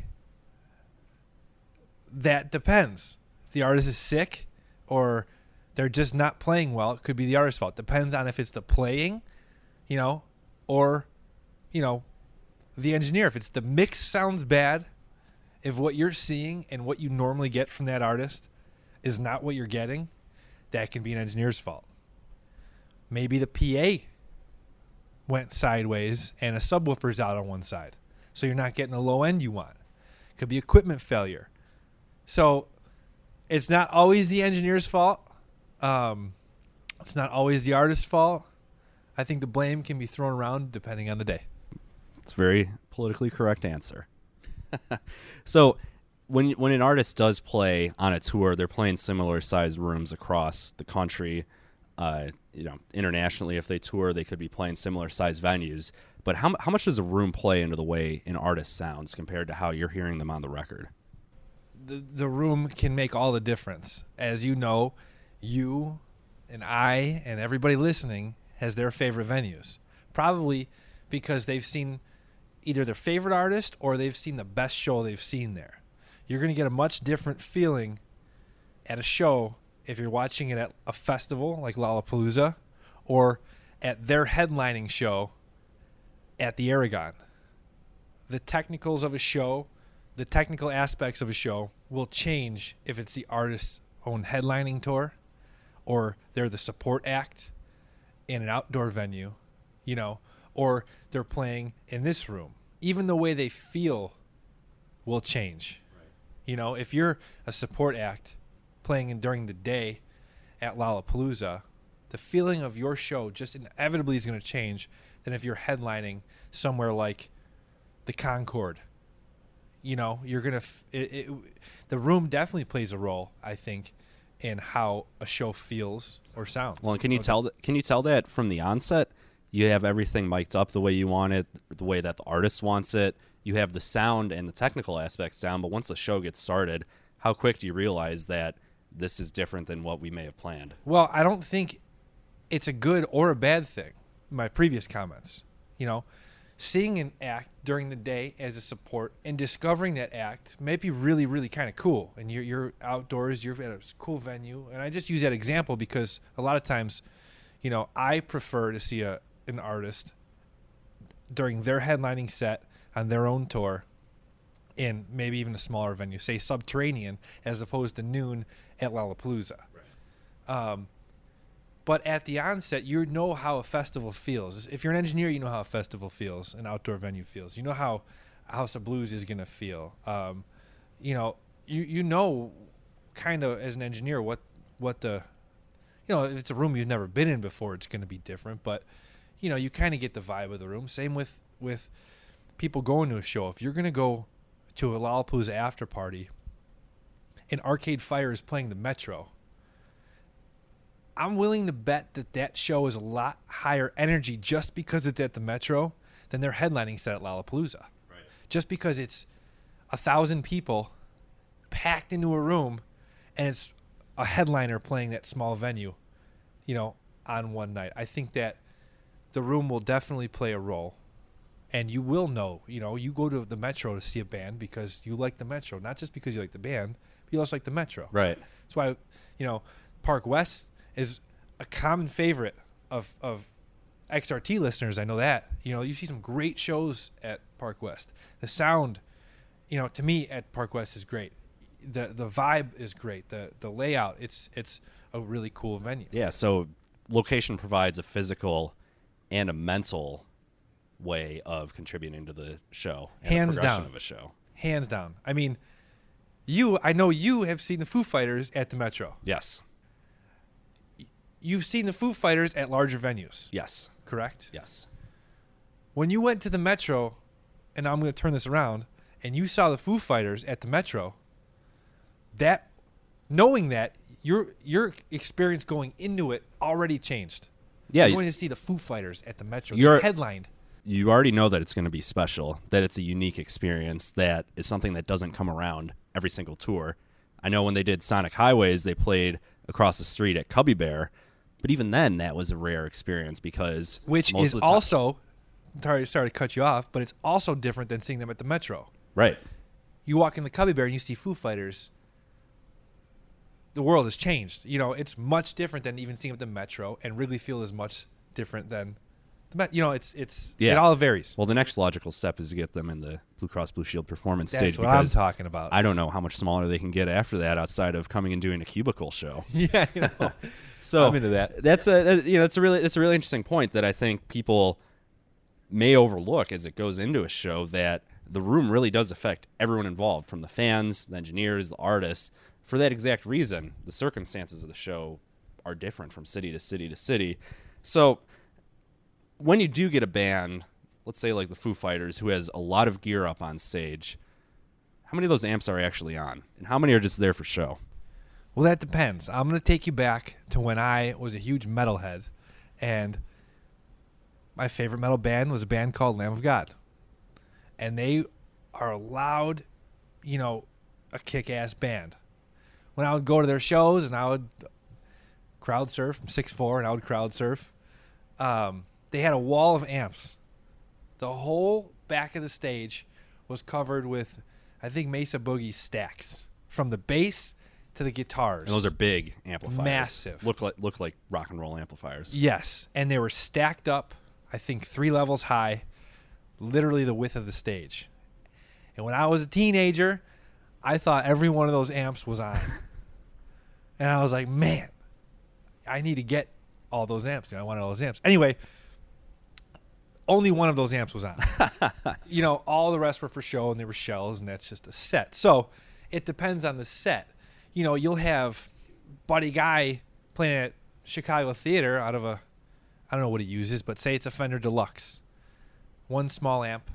that depends. If the artist is sick or they're just not playing well, it could be the artist's fault. Depends on if it's the playing, or, the engineer. If it's the mix sounds bad, if what you're seeing and what you normally get from that artist is not what you're getting, that can be an engineer's fault. Maybe the PA went sideways and a subwoofer's out on one side, so you're not getting the low end you want. It could be equipment failure. So it's not always the engineer's fault. It's not always the artist's fault. I think the blame can be thrown around depending on the day. It's a very politically correct answer. So when an artist does play on a tour, they're playing similar sized rooms across the country. Internationally, if they tour, they could be playing similar sized venues. But how much does a room play into the way an artist sounds compared to how you're hearing them on the record? The room can make all the difference. As you know, you and I and everybody listening has their favorite venues. Probably because they've seen either their favorite artist or they've seen the best show they've seen there. You're going to get a much different feeling at a show if you're watching it at a festival like Lollapalooza or at their headlining show at the Aragon. The technicals of a show, the technical aspects of a show will change if it's the artist's own headlining tour or they're the support act in an outdoor venue, or they're playing in this room. Even the way they feel will change. Right. If you're a support act playing during the day at Lollapalooza, the feeling of your show just inevitably is going to change than if you're headlining somewhere like the Concord. You're going to the room definitely plays a role, I think, in how a show feels or sounds. Well, and can you tell that from the onset? You have everything mic'd up the way you want it, the way that the artist wants it. You have the sound and the technical aspects down, but once the show gets started, how quick do you realize that this is different than what we may have planned? Well, I don't think it's a good or a bad thing. My previous comments, seeing an act during the day as a support and discovering that act may be really, really kind of cool. And you're outdoors, you're at a cool venue. And I just use that example because a lot of times, I prefer to see an artist during their headlining set on their own tour in maybe even a smaller venue, say Subterranean, as opposed to noon at Lollapalooza. Right. But at the onset, you know how a festival feels. If you're an engineer, you know how a festival feels, an outdoor venue feels. You know how House of Blues is going to feel. You know kind of as an engineer what the, if it's a room you've never been in before, it's going to be different. But, you kind of get the vibe of the room. Same with people going to a show. If you're going to go to a Lollapalooza after party and Arcade Fire is playing the Metro, I'm willing to bet that show is a lot higher energy just because it's at the Metro than their headlining set at Lollapalooza. Right. Just because it's 1,000 people packed into a room and it's a headliner playing that small venue, on one night. I think that the room will definitely play a role. And you will know, you go to the Metro to see a band because you like the Metro, not just because you like the band, but you also like the Metro. Right. That's why, Park West is a common favorite of XRT listeners. I know that. You see some great shows at Park West. The sound, to me at Park West is great. The vibe is great. The layout, it's a really cool venue. Yeah, so location provides a physical and a mental way of contributing to the show and Hands the progression down. of a show. Hands down. I mean, I know you have seen the Foo Fighters at the Metro. Yes. You've seen the Foo Fighters at larger venues. Yes. Correct? Yes. When you went to the Metro, and I'm going to turn this around, and you saw the Foo Fighters at the Metro, knowing that your experience going into it already changed. Yeah. You're going to see the Foo Fighters at the Metro. You're headlined. You already know that it's going to be special, that it's a unique experience, that is something that doesn't come around every single tour. I know when they did Sonic Highways, they played across the street at Cubby Bear, but even then, that was a rare experience because which most is of the time, also sorry to cut you off, but it's also different than seeing them at the Metro. right. You walk in the Cubby Bear and you see Foo Fighters. The world has changed. It's much different than even seeing them at the Metro, and Wrigley Field is much different than the Metro. It all varies. Well, the next logical step is to get them in the Blue Cross Blue Shield performance stage. That's what I'm talking about. I don't know how much smaller they can get after that outside of coming and doing a cubicle show. Yeah, So I'm into that. That's a really interesting point that I think people may overlook as it goes into a show, that the room really does affect everyone involved, from the fans, the engineers, the artists. For that exact reason, the circumstances of the show are different from city to city to city. So when you do get a band, let's say like the Foo Fighters, who has a lot of gear up on stage, how many of those amps are actually on? And how many are just there for show? Well, that depends. I'm going to take you back to when I was a huge metalhead, and my favorite metal band was a band called Lamb of God. And they are a loud, a kick-ass band. When I would go to their shows and I would crowd surf, I'm 6'4", and I would crowd surf, they had a wall of amps. The whole back of the stage was covered with, I think, Mesa Boogie stacks, from the bass to the guitars. And those are big amplifiers. Massive. Look like rock and roll amplifiers. Yes, and they were stacked up, I think 3 levels high, literally the width of the stage. And when I was a teenager, I thought every one of those amps was on. And I was like, man, I need to get all those amps. I wanted all those amps. Anyway, only one of those amps was on. All the rest were for show, and they were shells, and that's just a set. So it depends on the set. You'll have Buddy Guy playing at Chicago Theater out of I don't know what he uses, but say it's a Fender Deluxe. One small amp,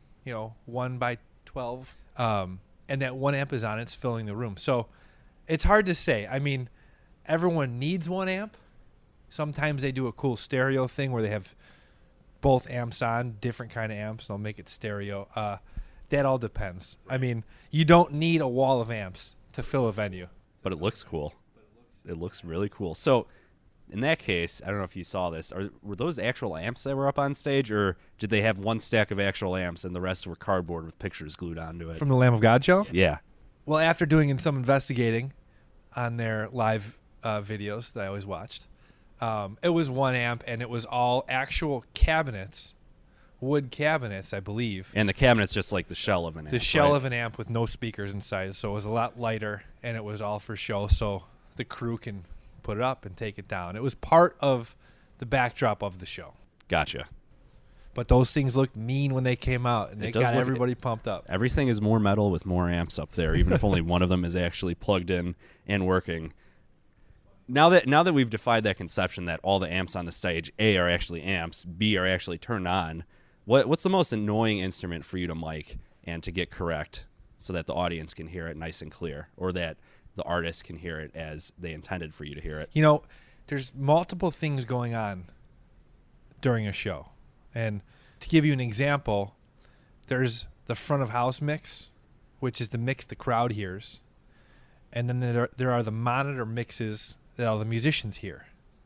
1 by 12. And that one amp is on, it's filling the room. So it's hard to say. I mean, everyone needs one amp. Sometimes they do a cool stereo thing where they have both amps on, different kind of amps. They'll make it stereo. That all depends. I mean, you don't need a wall of amps to fill a venue. But it looks cool. It looks really cool. So in that case, I don't know if you saw this. Were those actual amps that were up on stage, or did they have one stack of actual amps and the rest were cardboard with pictures glued onto it? From the Lamb of God show? Yeah. Well, after doing some investigating on their live videos that I always watched, it was one amp, and it was all actual cabinets, wood cabinets, I believe. And the cabinet's just like the shell of an amp. The shell right? of an amp with no speakers inside, so it was a lot lighter, and it was all for show, so the crew can put it up and take it down. It was part of the backdrop of the show. Gotcha. But those things looked mean when they came out, and they got everybody pumped up. Everything is more metal with more amps up there, even if only one of them is actually plugged in and working. Now that we've defied that conception that all the amps on the stage, A, are actually amps, B, are actually turned on, what's the most annoying instrument for you to mic and to get correct so that the audience can hear it nice and clear, or that the artist can hear it as they intended for you to hear it? There's multiple things going on during a show. And to give you an example, there's the front of house mix, which is the mix the crowd hears. And then there are the monitor mixes that all the musicians hear.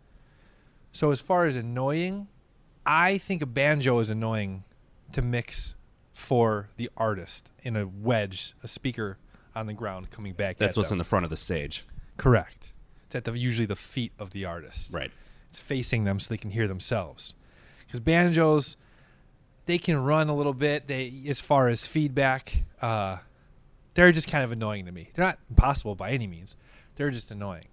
So as far as annoying, I think a banjo is annoying to mix for the artist in a wedge, a speaker on the ground coming back. That's what's them. in the front of the stage. Correct. It's at usually the feet of the artist. Right. It's facing them so they can hear themselves. Because banjos, they can run a little bit. As far as feedback, they're just kind of annoying to me. They're not impossible by any means. They're just annoying.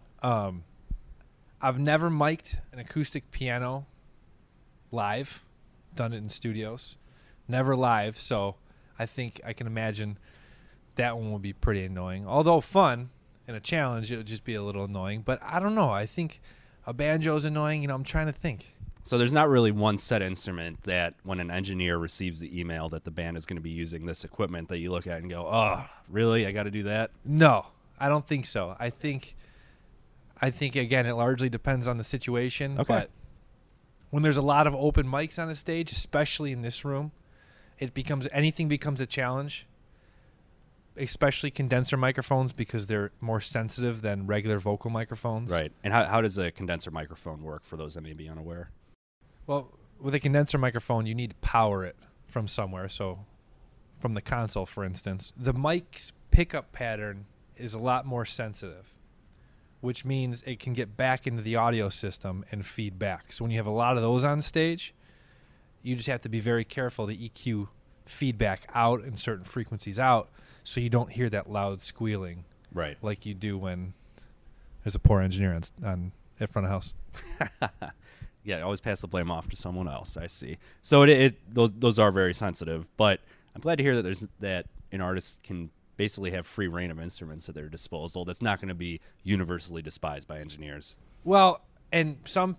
I've never mic'd an acoustic piano live, done it in studios. Never live, so I think I can imagine that one would be pretty annoying. Although fun and a challenge, it would just be a little annoying. But I don't know. I think a banjo is annoying. I'm trying to think. So there's not really one set instrument that when an engineer receives the email that the band is going to be using this equipment that you look at and go, oh, really? I got to do that? No, I don't think so. I think again, it largely depends on the situation. Okay. But when there's a lot of open mics on a stage, especially in this room, anything becomes a challenge. Especially condenser microphones, because they're more sensitive than regular vocal microphones. Right. And how does a condenser microphone work for those that may be unaware? Well, with a condenser microphone, you need to power it from somewhere. So from the console, for instance, the mic's pickup pattern is a lot more sensitive, which means it can get back into the audio system and feed back. So when you have a lot of those on stage, you just have to be very careful to EQ feedback out and certain frequencies out, so you don't hear that loud squealing, right, like you do when there's a poor engineer on at front of house. Yeah, always pass the blame off to someone else. I see. So those are very sensitive, but I'm glad to hear that an artist can basically have free reign of instruments at their disposal. That's not going to be universally despised by engineers. Well, and some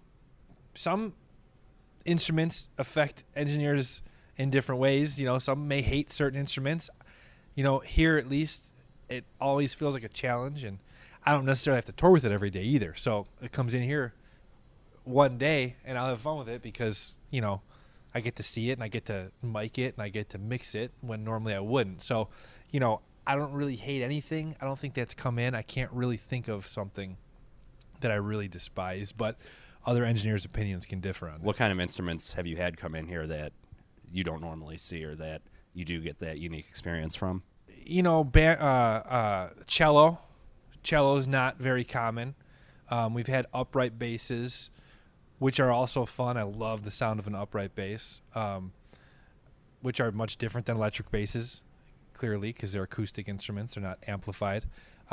instruments affect engineers in different ways. Some may hate certain instruments. Here at least, it always feels like a challenge, and I don't necessarily have to tour with it every day either. So it comes in here one day, and I'll have fun with it because, I get to see it, and I get to mic it, and I get to mix it when normally I wouldn't. So, I don't really hate anything. I don't think that's come in. I can't really think of something that I really despise, but other engineers' opinions can differ on that. What kind of instruments have you had come in here that you don't normally see, or that you do get that unique experience from? Cello, Cello's not very common. We've had upright basses, which are also fun. I love the sound of an upright bass, which are much different than electric basses, clearly, because they're acoustic instruments. They're not amplified.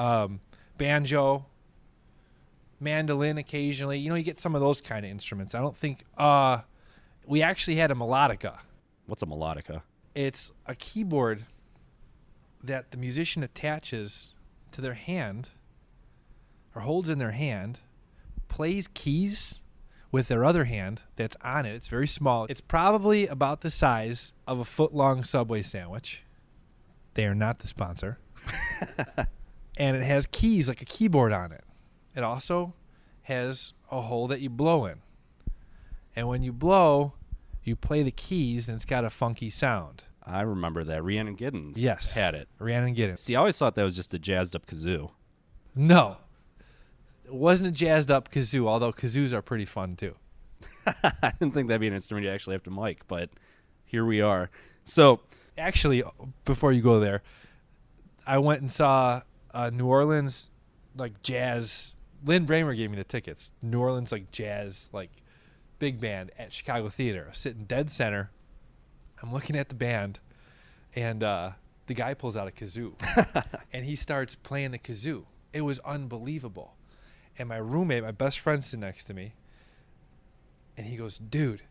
Banjo, mandolin occasionally. You get some of those kind of instruments. I don't think we actually had a melodica. What's a melodica? It's a keyboard that the musician attaches to their hand or holds in their hand, plays keys with their other hand that's on it. It's very small. It's probably about the size of a foot-long Subway sandwich. They are not the sponsor. And it has keys like a keyboard on it. It also has a hole that you blow in. And when you blow, you play the keys, and it's got a funky sound. I remember that. Rhiannon Giddens had it. Rhiannon Giddens. See, I always thought that was just a jazzed-up kazoo. No. It wasn't a jazzed-up kazoo, although kazoos are pretty fun, too. I didn't think that'd be an instrument you actually have to mic, but here we are. So, actually, before you go there, I went and saw New Orleans, jazz. Lynn Bramer gave me the tickets. New Orleans, jazz, big band at Chicago Theater. I was sitting dead center. I'm looking at the band, and the guy pulls out a kazoo, and he starts playing the kazoo. It was unbelievable. And my roommate, my best friend, sitting next to me, and he goes, dude.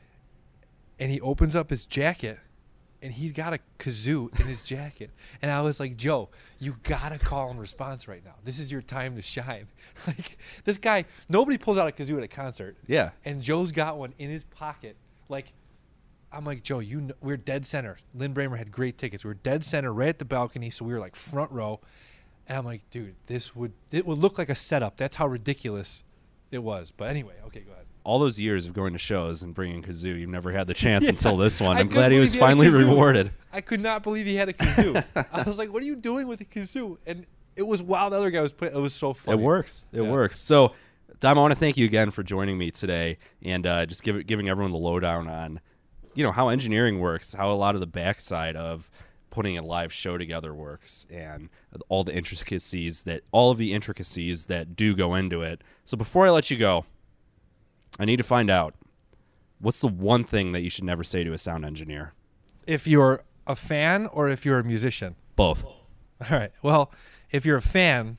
And he opens up his jacket, and he's got a kazoo in his jacket. And I was like, Joe, you got to call and response right now. This is your time to shine. This guy, nobody pulls out a kazoo at a concert. Yeah. And Joe's got one in his pocket. I'm like, Joe, we're dead center. Lynn Bramer had great tickets. We were dead center right at the balcony, so we were front row. And I'm like, dude, it would look like a setup. That's how ridiculous it was. But anyway, okay, go ahead. All those years of going to shows and bringing kazoo, you've never had the chance Yeah. until this one. I I'm couldn't glad he was believe he had a finally kazoo. rewarded. I could not believe he had a kazoo. I was like, what are you doing with a kazoo? And it was while the other guy was playing. It was so funny. It works. It Yeah. works. So, Dom, I want to thank you again for joining me today and just giving everyone the lowdown on, how engineering works, how a lot of the backside of putting a live show together works, and all of the intricacies that do go into it. So before I let you go, I need to find out, what's the one thing that you should never say to a sound engineer? If you're a fan or if you're a musician? Both. All right. Well, if you're a fan,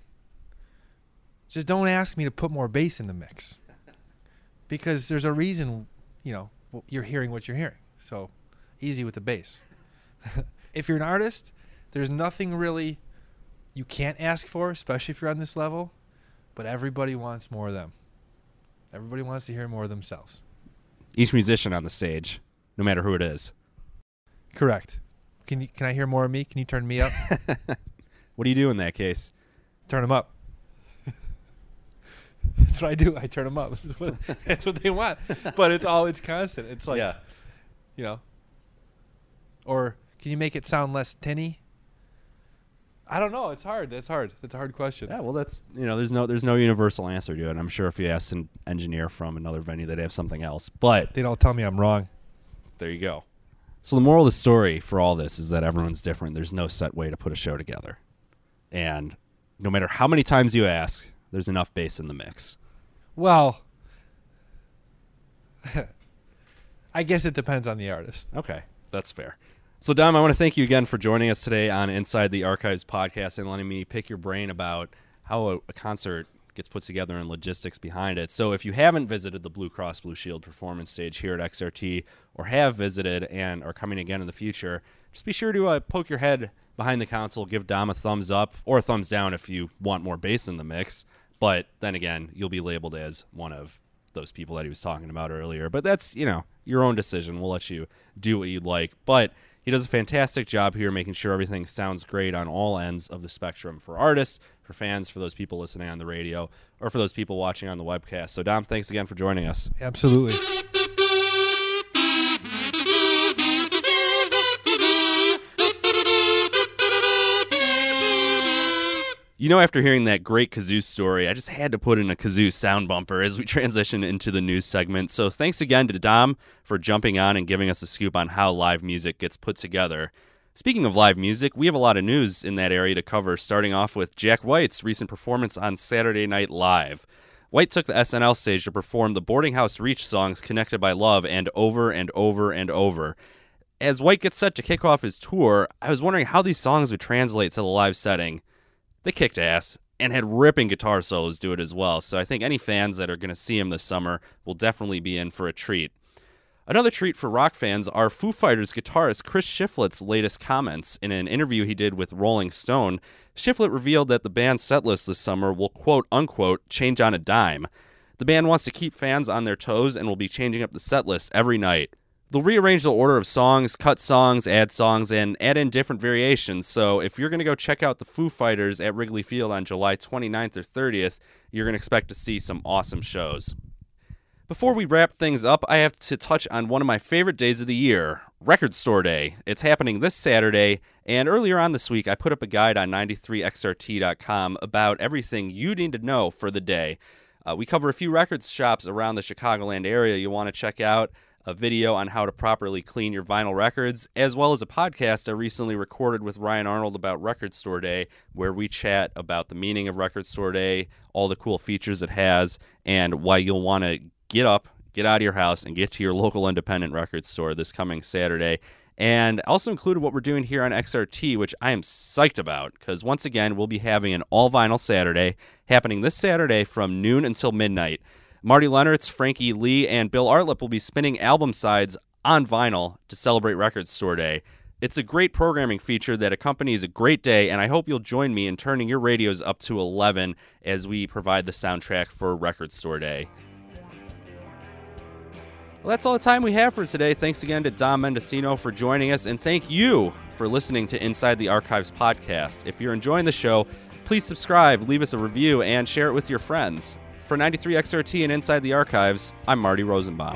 just don't ask me to put more bass in the mix. Because there's a reason, you're hearing what you're hearing. So easy with the bass. If you're an artist, there's nothing really you can't ask for, especially if you're on this level. But everybody wants more of them. Everybody wants to hear more of themselves. Each musician on the stage, no matter who it is. Correct. Can I hear more of me? Can you turn me up? What do you do in that case? Turn them up. That's what I do. I turn them up. That's what they want. But it's constant. It's or can you make it sound less tinny? I don't know. It's hard. That's hard. That's a hard question. Yeah, well, that's there's no universal answer to it. I'm sure if you asked an engineer from another venue, they'd have something else. But They don't tell me I'm wrong. there you go. So the moral of the story for all this is that everyone's different. There's no set way to put a show together, and no matter how many times you ask, there's enough bass in the mix. Well, I guess it depends on the artist. Okay, that's fair. So, Dom, I want to thank you again for joining us today on Inside the Archives podcast and letting me pick your brain about how a concert gets put together and logistics behind it. So if you haven't visited the Blue Cross Blue Shield performance stage here at XRT, or have visited and are coming again in the future, just be sure to poke your head behind the console, give Dom a thumbs up or a thumbs down if you want more bass in the mix. But then again, you'll be labeled as one of those people that he was talking about earlier. But that's, your own decision. We'll let you do what you'd like. But he does a fantastic job here making sure everything sounds great on all ends of the spectrum for artists, for fans, for those people listening on the radio, or for those people watching on the webcast. So, Dom, thanks again for joining us. Absolutely. After hearing that great kazoo story, I just had to put in a kazoo sound bumper as we transition into the news segment. So thanks again to Dom for jumping on and giving us a scoop on how live music gets put together. Speaking of live music, we have a lot of news in that area to cover, starting off with Jack White's recent performance on Saturday Night Live. White took the SNL stage to perform the Boarding House Reach songs Connected by Love and Over and Over and Over. As White gets set to kick off his tour, I was wondering how these songs would translate to the live setting. They kicked ass and had ripping guitar solos do it as well, so I think any fans that are going to see him this summer will definitely be in for a treat. Another treat for rock fans are Foo Fighters guitarist Chris Shiflett's latest comments. In an interview he did with Rolling Stone, Shiflett revealed that the band's setlist this summer will quote-unquote change on a dime. The band wants to keep fans on their toes and will be changing up the setlist every night. They'll rearrange the order of songs, cut songs, add songs, and add in different variations, so if you're going to go check out the Foo Fighters at Wrigley Field on July 29th or 30th, you're going to expect to see some awesome shows. Before we wrap things up, I have to touch on one of my favorite days of the year, Record Store Day. It's happening this Saturday, and earlier on this week, I put up a guide on 93xrt.com about everything you need to know for the day. We cover a few record shops around the Chicagoland area you want to check out, a video on how to properly clean your vinyl records, as well as a podcast I recently recorded with Ryan Arnold about Record Store Day, where we chat about the meaning of Record Store Day, all the cool features it has, and why you'll want to get up, get out of your house, and get to your local independent record store this coming Saturday. And I also included what we're doing here on XRT, which I am psyched about, because once again, we'll be having an all-vinyl Saturday happening this Saturday from noon until midnight. Marty Leonard's, Frankie Lee, and Bill Artlip will be spinning album sides on vinyl to celebrate Record Store Day. It's a great programming feature that accompanies a great day, and I hope you'll join me in turning your radios up to 11 as we provide the soundtrack for Record Store Day. Well, that's all the time we have for today. Thanks again to Dom Mendocino for joining us, and thank you for listening to Inside the Archives podcast. If you're enjoying the show, please subscribe, leave us a review, and share it with your friends. For 93XRT and Inside the Archives, I'm Marty Rosenbaum.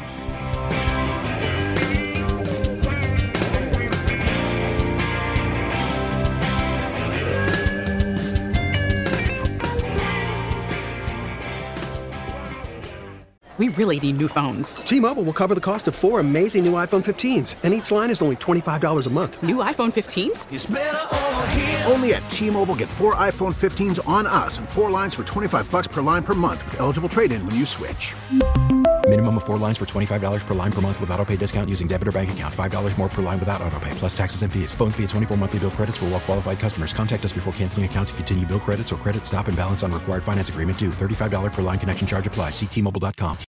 We really need new phones. T-Mobile will cover the cost of 4 amazing new iPhone 15s, and each line is only $25 a month. New iPhone 15s? It's better over here. Only at T-Mobile, get 4 iPhone 15s on us and 4 lines for $25 per line per month with eligible trade-in when you switch. Minimum of 4 lines for $25 per line per month with autopay discount using debit or bank account. $5 more per line without autopay, plus taxes and fees. Phone fee at 24 monthly bill credits for well-qualified customers. Contact us before canceling account to continue bill credits or credit stop and balance on required finance agreement due. $35 per line connection charge applies. See T-Mobile.com.